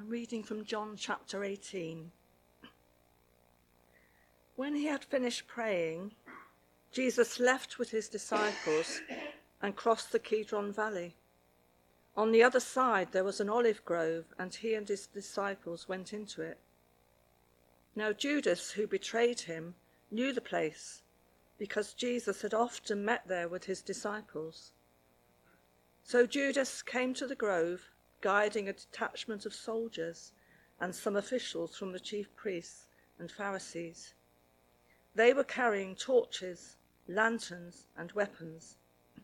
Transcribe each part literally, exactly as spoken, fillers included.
I'm reading from John chapter eighteen. When he had finished praying, Jesus left with his disciples and crossed the Kidron Valley. On the other side there was an olive grove, and he and his disciples went into it. Now Judas, who betrayed him, knew the place, because Jesus had often met there with his disciples. So Judas came to the grove, guiding a detachment of soldiers and some officials from the chief priests and Pharisees. They were carrying torches, lanterns, and weapons.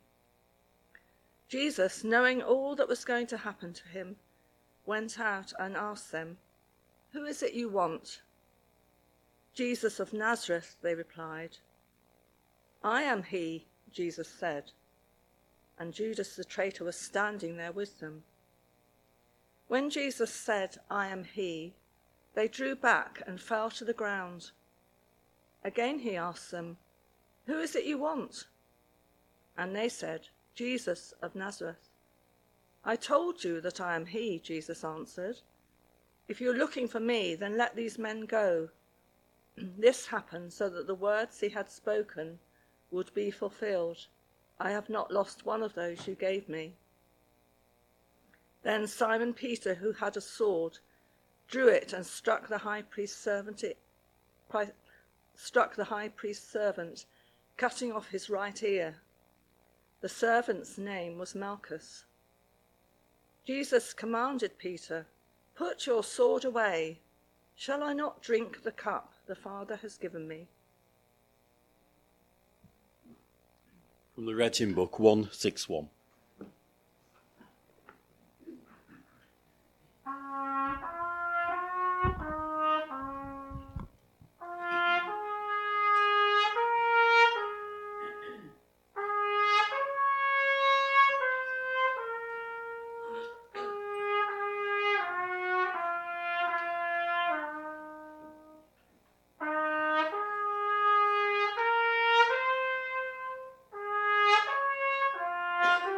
Jesus, knowing all that was going to happen to him, went out and asked them, "Who is it you want?" "Jesus of Nazareth," they replied. "I am he," Jesus said. And Judas the traitor was standing there with them. When Jesus said, "I am he," they drew back and fell to the ground. Again he asked them, "Who is it you want?" And they said, "Jesus of Nazareth." "I told you that I am he," Jesus answered. "If you're looking for me, then let these men go." This happened so that the words he had spoken would be fulfilled. "I have not lost one of those you gave me." Then Simon Peter, who had a sword, drew it and struck the high priest's servant, struck the high priest's servant, cutting off his right ear. The servant's name was Malchus. Jesus commanded Peter, "Put your sword away. Shall I not drink the cup the Father has given me?" From the Read Book one sixty-one. Thank you.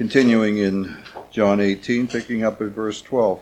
Continuing in John eighteen, picking up at verse twelve.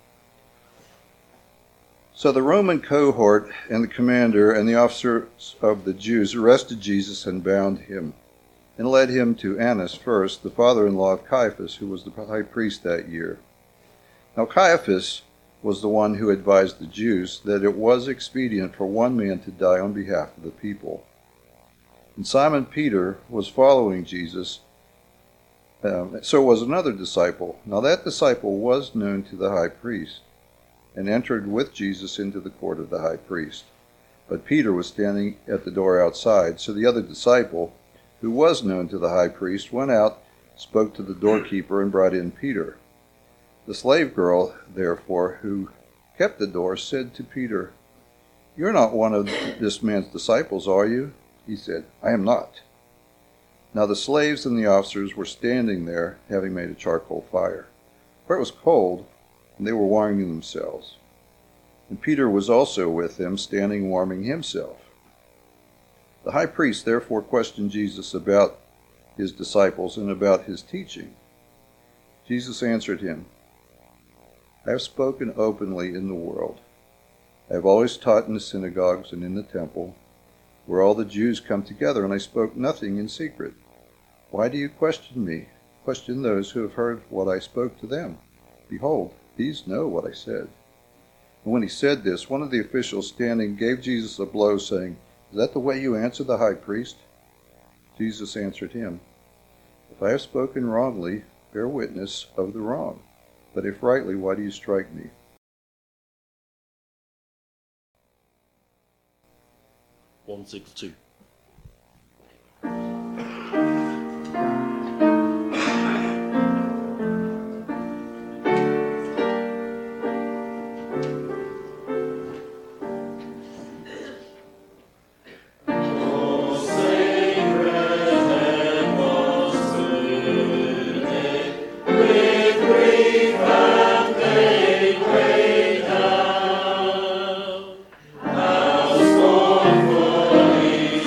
So the Roman cohort and the commander and the officers of the Jews arrested Jesus and bound him, and led him to Annas first, the father-in-law of Caiaphas, who was the high priest that year. Now Caiaphas was the one who advised the Jews that it was expedient for one man to die on behalf of the people. And Simon Peter was following Jesus, um, so was another disciple. Now that disciple was known to the high priest, and entered with Jesus into the court of the high priest. But Peter was standing at the door outside, so the other disciple, who was known to the high priest, went out, spoke to the doorkeeper, and brought in Peter. The slave girl, therefore, who kept the door, said to Peter, "You're not one of this man's disciples, are you?" He said, "I am not." Now the slaves and the officers were standing there, having made a charcoal fire, for it was cold, and they were warming themselves. And Peter was also with them, standing warming himself. The high priest therefore questioned Jesus about his disciples and about his teaching. Jesus answered him, "I have spoken openly in the world. I have always taught in the synagogues and in the temple, where all the Jews come together, and I spoke nothing in secret. Why do you question me? Question those who have heard what I spoke to them. Behold, these know what I said." And when he said this, one of the officials standing gave Jesus a blow, saying, "Is that the way you answer the high priest?" Jesus answered him, "If I have spoken wrongly, bear witness of the wrong. But if rightly, why do you strike me?" one sixty-two. How scornfully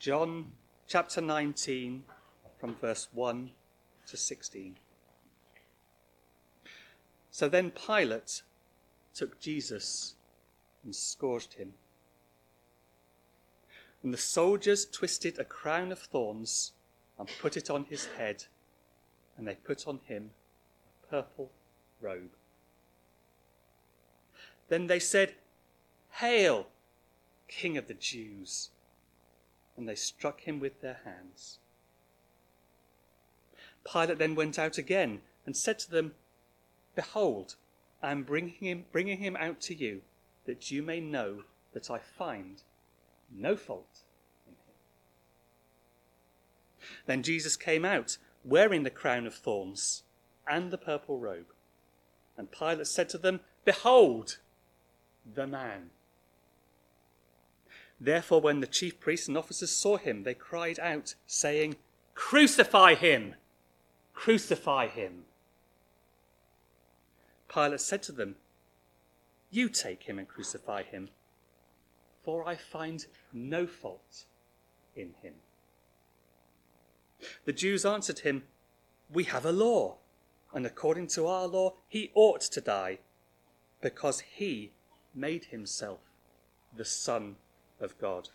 John chapter nineteen, from verse one to sixteen. So then Pilate took Jesus and scourged him. And the soldiers twisted a crown of thorns and put it on his head, and they put on him a purple robe. Then they said, "Hail, King of the Jews!" And they struck him with their hands. Pilate then went out again and said to them, "Behold, I am bringing him, bringing him out to you, that you may know that I find no fault in him." Then Jesus came out, wearing the crown of thorns and the purple robe. And Pilate said to them, "Behold, the man." Therefore, when the chief priests and officers saw him, they cried out, saying, "Crucify him! Crucify him!" Pilate said to them, "You take him and crucify him, for I find no fault in him." The Jews answered him, "We have a law, and according to our law he ought to die, because he made himself the Son of God."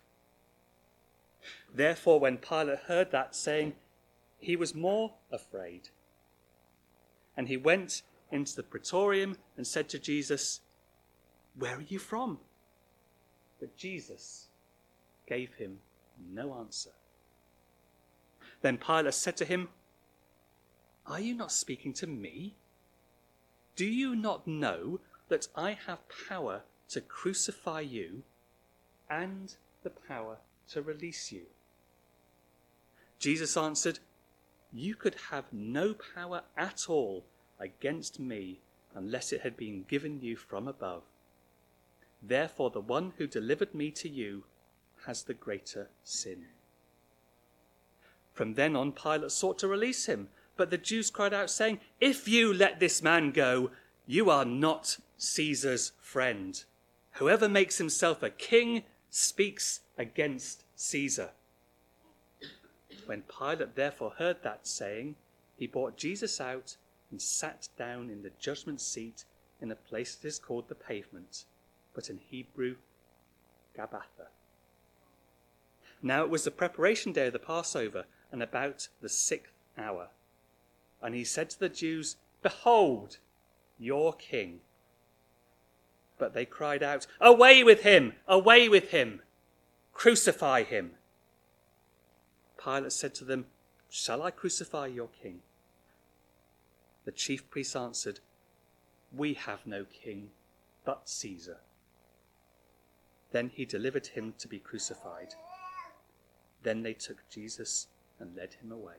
Therefore, when Pilate heard that saying, he was more afraid. And he went into the praetorium and said to Jesus, "Where are you from?" But Jesus gave him no answer. Then Pilate said to him, "Are you not speaking to me? Do you not know that I have power to crucify you and the power to release you?" Jesus answered, "You could have no power at all against me unless it had been given you from above. Therefore the one who delivered me to you has the greater sin." From then on, Pilate sought to release him, but the Jews cried out, saying, "If you let this man go, you are not Caesar's friend. Whoever makes himself a king speaks against Caesar." When Pilate therefore heard that saying, he brought Jesus out and sat down in the judgment seat in a place that is called the Pavement, but in Hebrew, Gabbatha. Now it was the preparation day of the Passover, and about the sixth hour. And he said to the Jews, "Behold, your king." But they cried out, "Away with him! Away with him! Crucify him!" Pilate said to them, "Shall I crucify your king?" The chief priests answered, "We have no king but Caesar." Then he delivered him to be crucified. Then they took Jesus and led him away.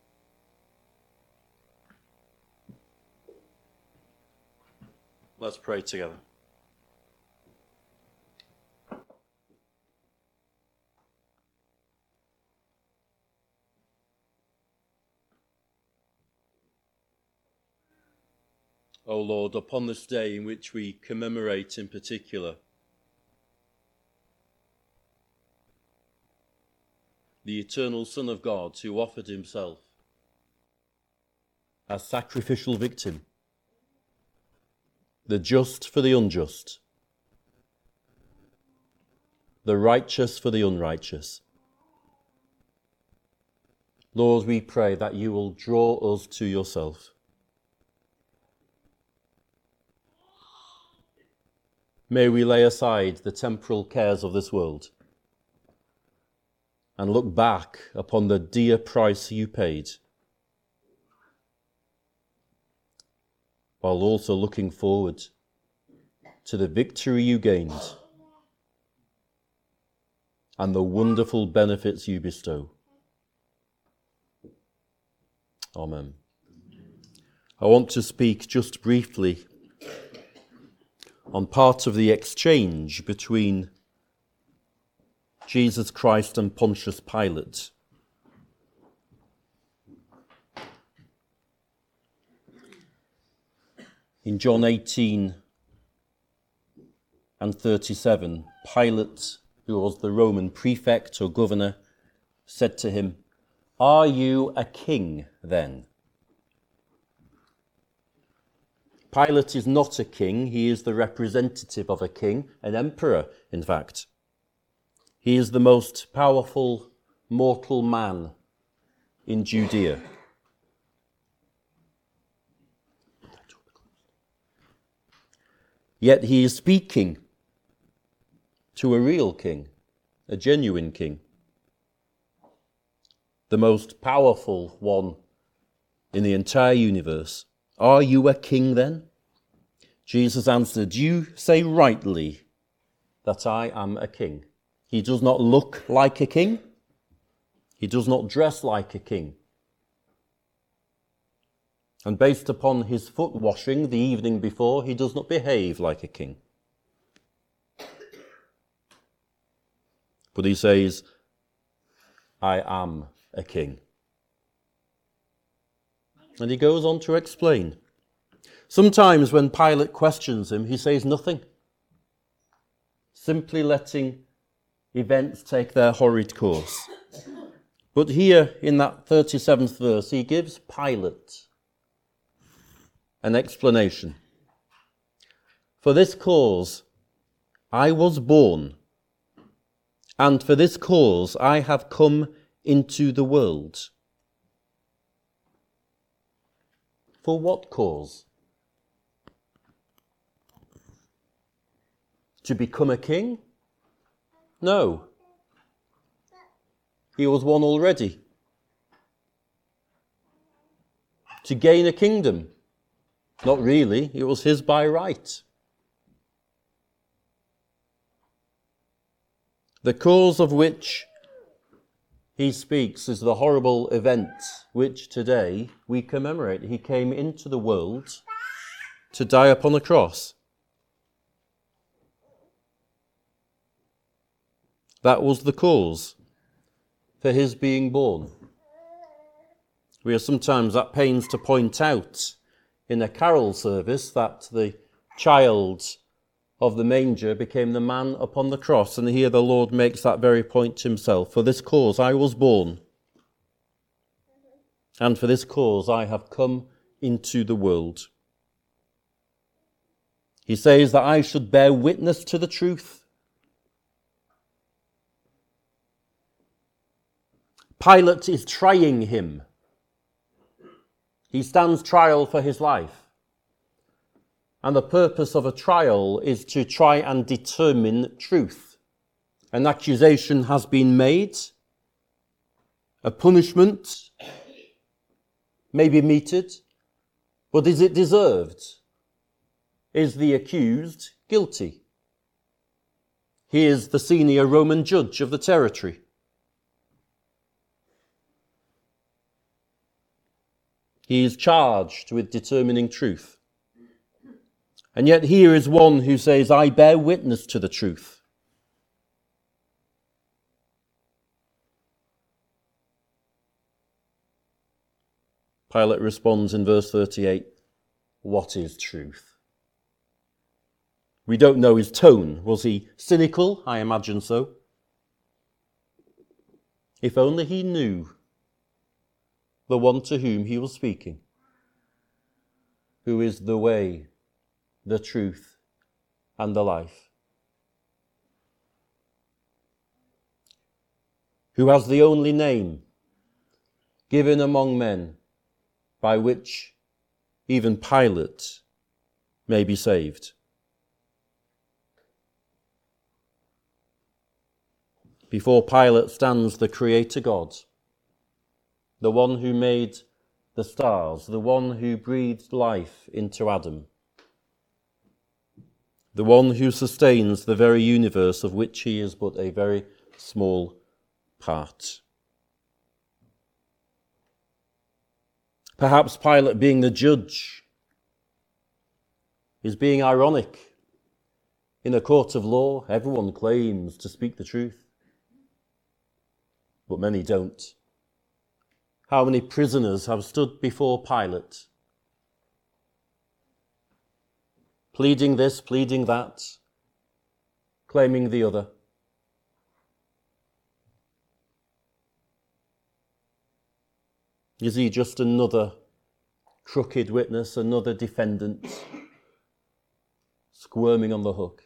Let's pray together. O Lord, upon this day in which we commemorate in particular the eternal Son of God who offered himself as sacrificial victim, the just for the unjust, the righteous for the unrighteous. Lord, we pray that you will draw us to yourself. May we lay aside the temporal cares of this world and look back upon the dear price you paid, while also looking forward to the victory you gained and the wonderful benefits you bestow. Amen. I want to speak just briefly on part of the exchange between Jesus Christ and Pontius Pilate. In John eighteen and thirty-seven, Pilate, who was the Roman prefect or governor, said to him, "Are you a king then?" Pilate is not a king. He is the representative of a king, an emperor, in fact. He is the most powerful mortal man in Judea. Yet he is speaking to a real king, a genuine king, the most powerful one in the entire universe. "Are you a king then?" Jesus answered, "You say rightly that I am a king." He does not look like a king. He does not dress like a king. And based upon his foot washing the evening before, he does not behave like a king. But he says, "I am a king." And he goes on to explain. Sometimes when Pilate questions him, he says nothing, simply letting events take their horrid course. But here in that thirty-seventh verse, he gives Pilate an explanation. "For this cause I was born, and for this cause I have come into the world." For what cause? To become a king? No. He was one already. To gain a kingdom? Not really. It was his by right. The cause of which he speaks is the horrible event which today we commemorate. He came into the world to die upon a cross. That was the cause for his being born. We are sometimes at pains to point out in a carol service that the child of the manger became the man upon the cross, and here the Lord makes that very point himself. "For this cause I was born, and for this cause I have come into the world." He says that I should bear witness to the truth. Pilate is trying him. He stands trial for his life. And the purpose of a trial is to try and determine truth. An accusation has been made. A punishment may be meted. But is it deserved? Is the accused guilty? He is the senior Roman judge of the territory. He is charged with determining truth. And yet here is one who says, "I bear witness to the truth." Pilate responds in verse thirty-eight, "What is truth?" We don't know his tone. Was he cynical? I imagine so. If only he knew the one to whom he was speaking, who is the way, the truth, and the life, who has the only name given among men by which even Pilate may be saved. Before Pilate stands the Creator God, the one who made the stars, the one who breathed life into Adam, the one who sustains the very universe of which he is but a very small part. Perhaps Pilate, being the judge, is being ironic. In a court of law, everyone claims to speak the truth, but many don't. How many prisoners have stood before Pilate, pleading this, pleading that, claiming the other? Is he just another crooked witness, another defendant, squirming on the hook?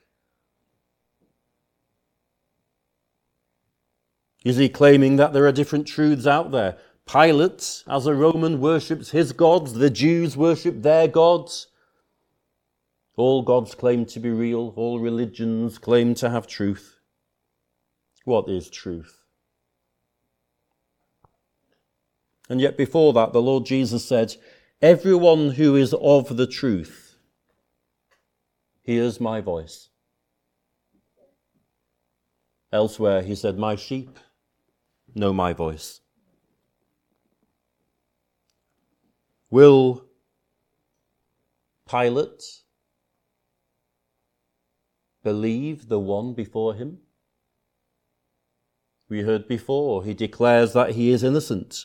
Is he claiming that there are different truths out there? Pilate, as a Roman, worships his gods. The Jews worship their gods. All gods claim to be real. All religions claim to have truth. What is truth? And yet before that, the Lord Jesus said, everyone who is of the truth hears my voice. Elsewhere, he said, my sheep know my voice. Will Pilate believe the one before him? We heard before, he declares that he is innocent.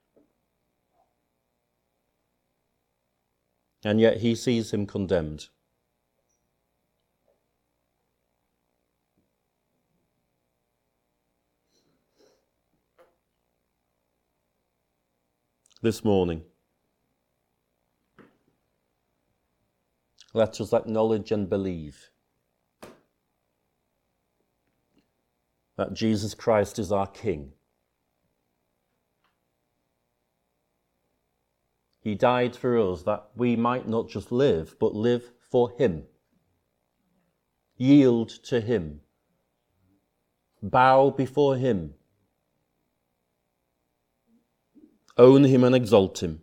And yet he sees him condemned. This morning, let us acknowledge and believe that Jesus Christ is our King. He died for us that we might not just live, but live for him. Yield to him. Bow before him. Own him and exalt him.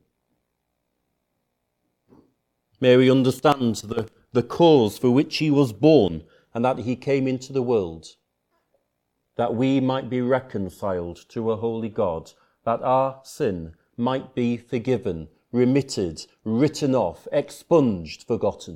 May we understand the, the cause for which he was born and that he came into the world, that we might be reconciled to a holy God, that our sin might be forgiven, remitted, written off, expunged, forgotten.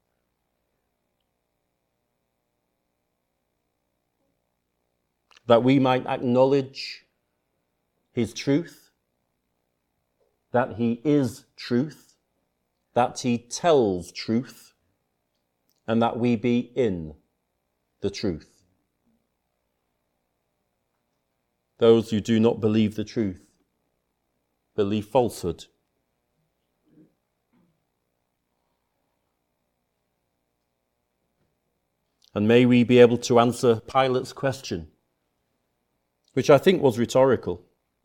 That we might acknowledge his truth, that he is truth, that he tells truth, and that we be in the truth. Those who do not believe the truth believe falsehood. And may we be able to answer Pilate's question, which I think was rhetorical.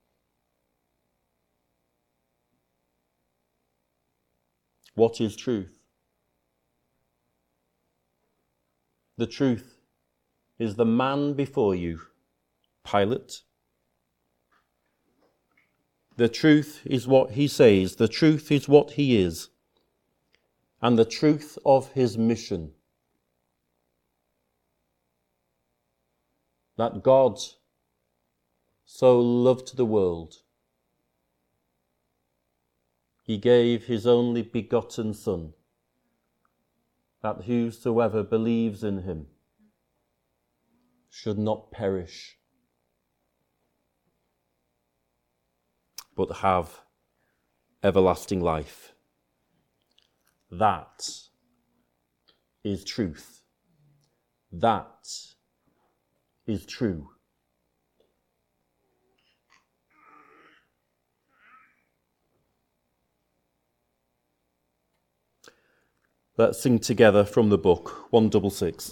What is truth? The truth is the man before you, Pilate. The truth is what he says. The truth is what he is. And the truth of his mission. That God so loved the world, he gave his only begotten Son, that whosoever believes in him should not perish, but have everlasting life. That is truth. That is true. Let's sing together from the book, one double six.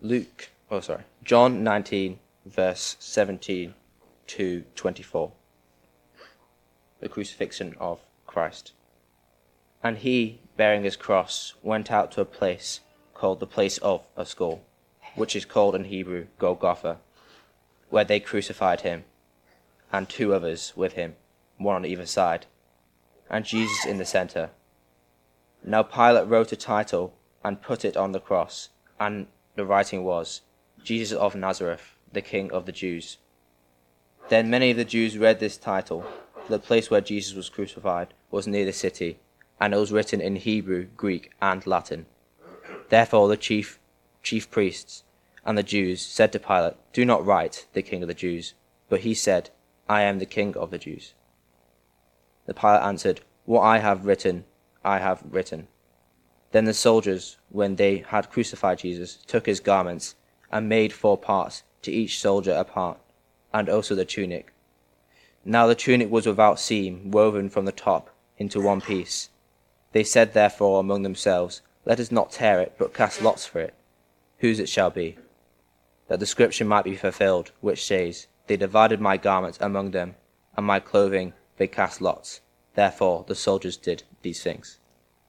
Luke, oh sorry, John nineteen, verse seventeen to twenty-four. The crucifixion of Christ. And he, bearing his cross, went out to a place called the place of a skull, which is called in Hebrew Golgotha, where they crucified him, and two others with him, one on either side, and Jesus in the centre. Now Pilate wrote a title and put it on the cross, and the writing was, Jesus of Nazareth, the King of the Jews. Then many of the Jews read this title, for the place where Jesus was crucified was near the city, and it was written in Hebrew, Greek, and Latin. Therefore the chief chief priests and the Jews said to Pilate, Do not write, the King of the Jews. But he said, I am the King of the Jews. The Pilate answered, What I have written, I have written. Then the soldiers, when they had crucified Jesus, took his garments, and made four parts, to each soldier a part, and also the tunic. Now the tunic was without seam, woven from the top into one piece. They said therefore among themselves, Let us not tear it, but cast lots for it, whose it shall be. That the scripture might be fulfilled, which says, They divided my garments among them, and my clothing they cast lots. Therefore the soldiers did these things.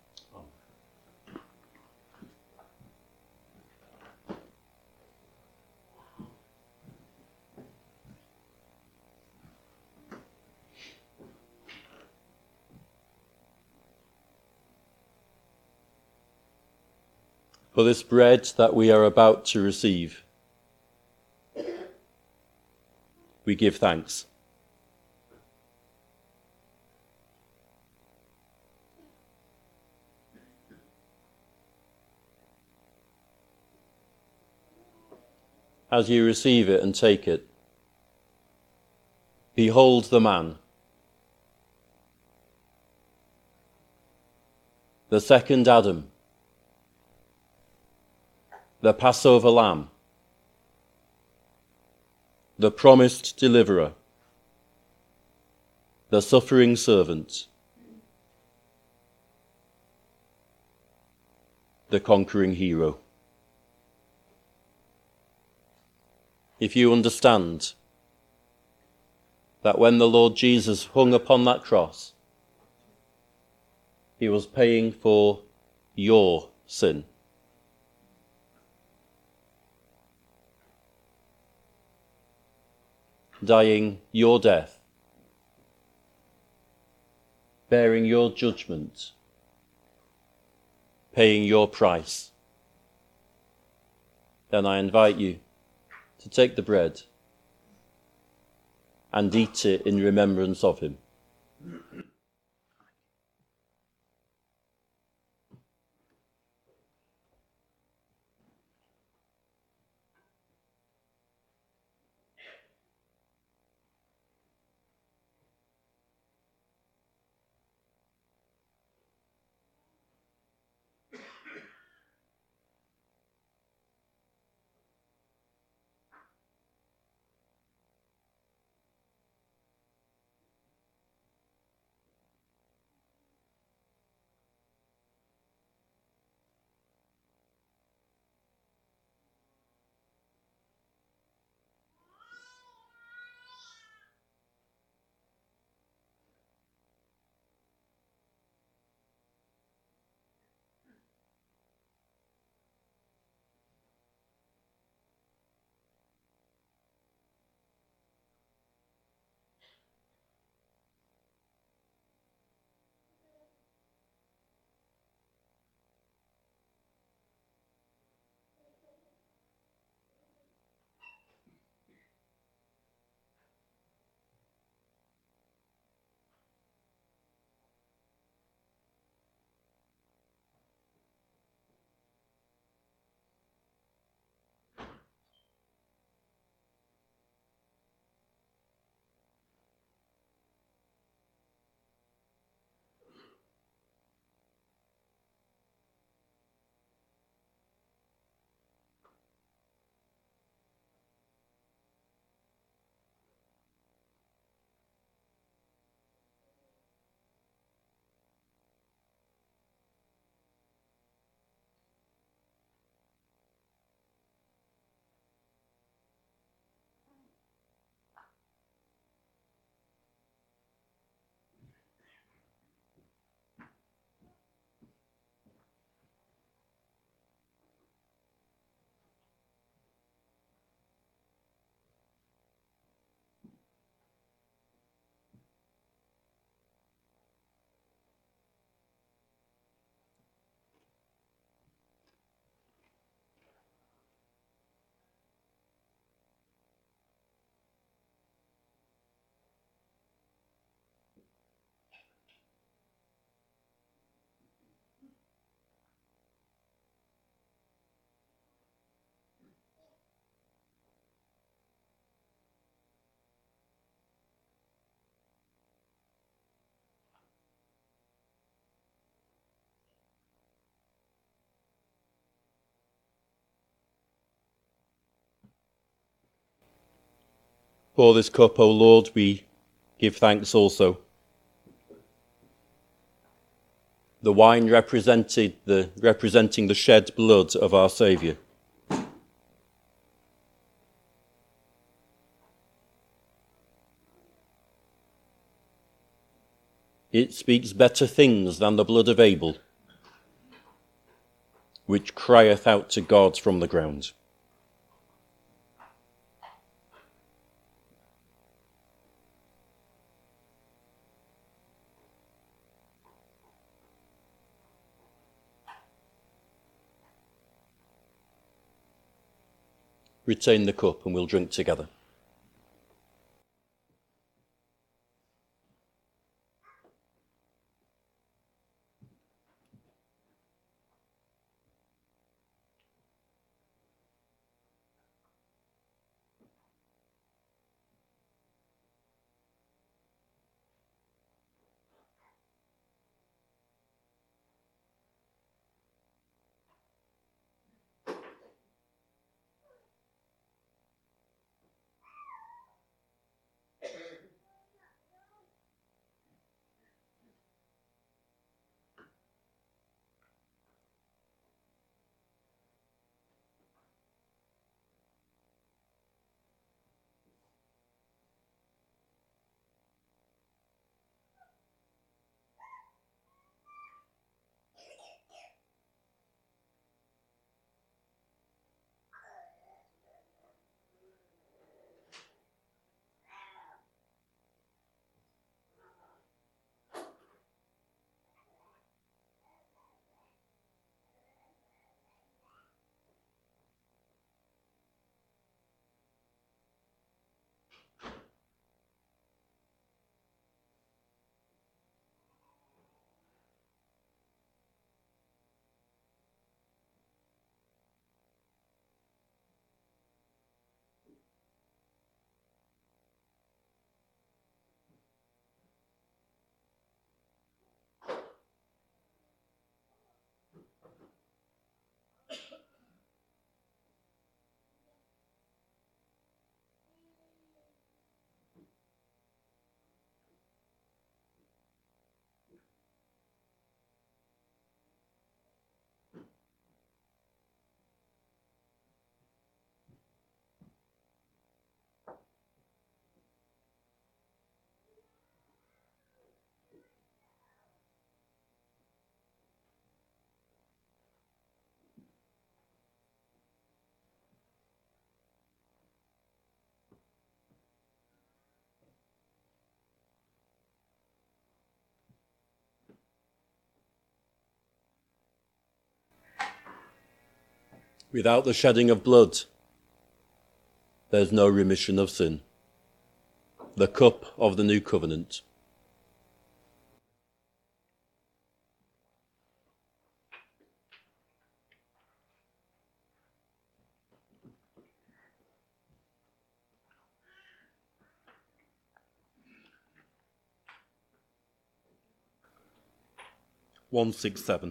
For this bread that we are about to receive, we give thanks. As you receive it and take it, behold the man, the second Adam, the Passover lamb, the promised deliverer, the suffering servant, the conquering hero. If you understand that when the Lord Jesus hung upon that cross, he was paying for your sin, dying your death, bearing your judgment, paying your price, then I invite you to take the bread and eat it in remembrance of him. For this cup, O Lord, we give thanks also. The wine represented the, representing the shed blood of our Saviour. It speaks better things than the blood of Abel, which crieth out to God from the ground. Retain the cup and we'll drink together. Without the shedding of blood, there's no remission of sin. The cup of the new covenant. one six seven.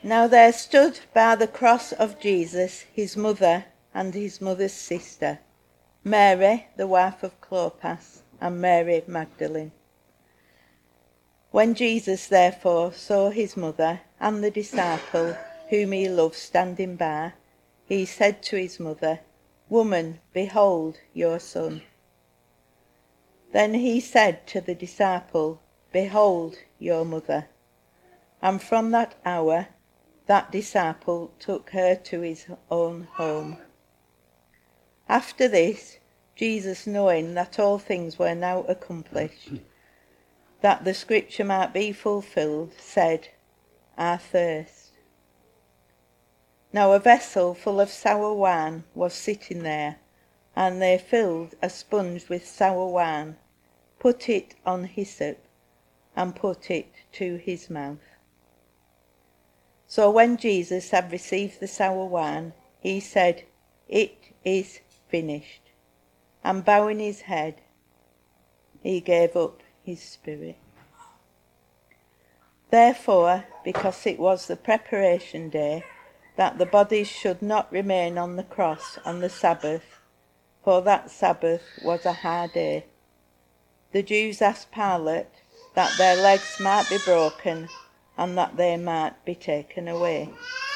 Now there stood by the cross of Jesus his mother and his mother's sister, Mary, the wife of Clopas, and Mary Magdalene. When Jesus therefore saw his mother and the disciple whom he loved standing by, he said to his mother, "Woman, behold your son." Then he said to the disciple, "Behold your mother." And from that hour that disciple took her to his own home. After this, Jesus, knowing that all things were now accomplished, that the scripture might be fulfilled, said, "I thirst." Now a vessel full of sour wine was sitting there, and they filled a sponge with sour wine, put it on hyssop, and put it to his mouth. So when Jesus had received the sour wine, he said, "It is finished." And bowing his head, he gave up his spirit. Therefore, because it was the preparation day, that the bodies should not remain on the cross on the Sabbath, for that Sabbath was a high day, the Jews asked Pilate that their legs might be broken and that they might be taken away.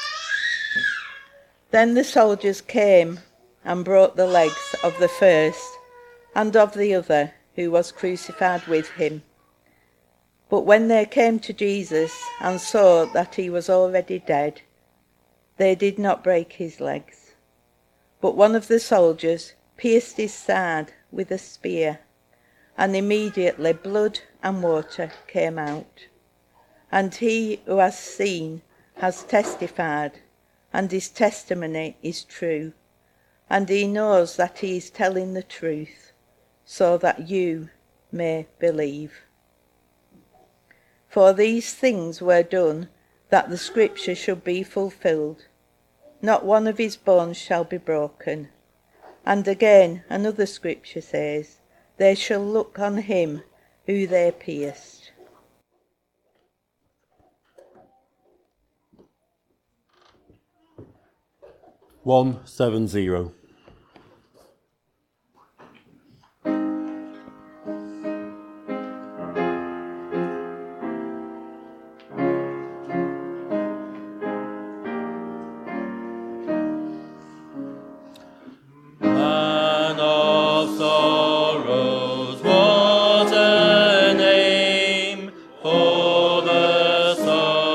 Then the soldiers came and brought the legs of the first and of the other who was crucified with him. But when they came to Jesus and saw that he was already dead, they did not break his legs. But one of the soldiers pierced his side with a spear, and immediately blood and water came out. And he who has seen has testified, and his testimony is true, and he knows that he is telling the truth, so that you may believe. For these things were done, that the scripture should be fulfilled. Not one of his bones shall be broken. And again another scripture says, they shall look on him who they pierced. one seven zero.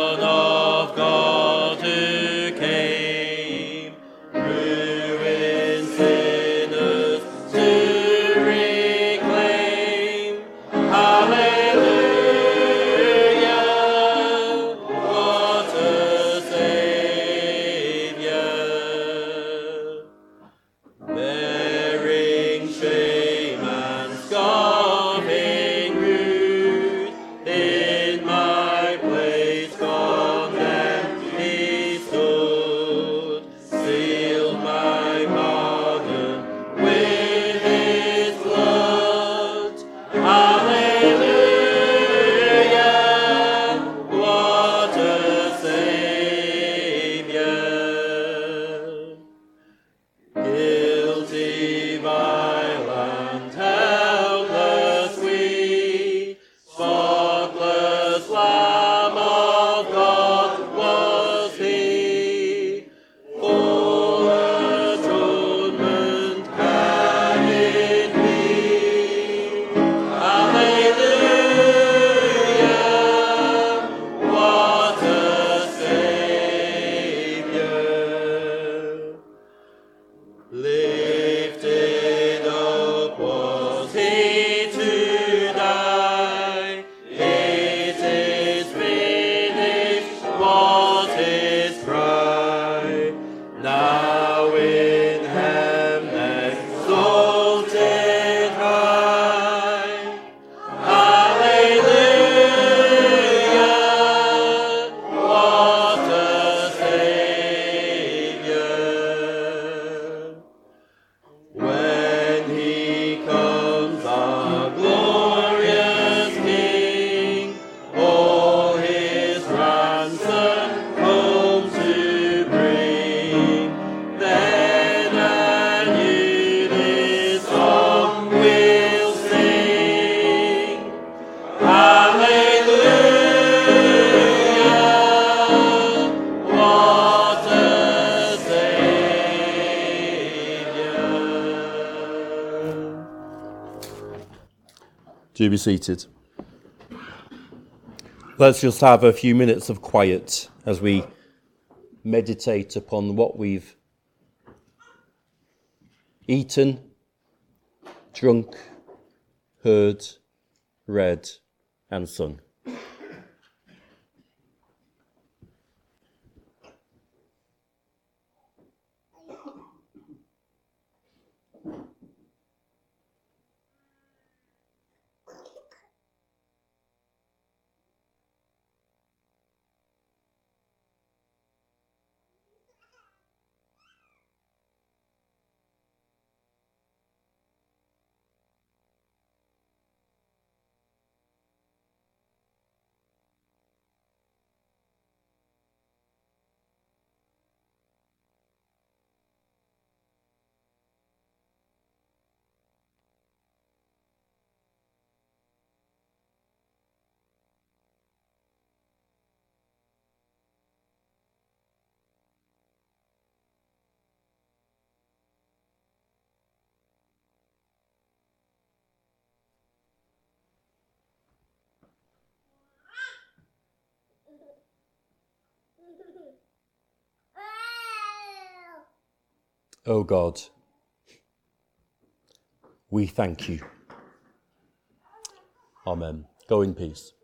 Ruin Do be seated. Let's just have a few minutes of quiet as we meditate upon what we've eaten, drunk, heard, read, and sung. O God, we thank you. Amen. Go in peace.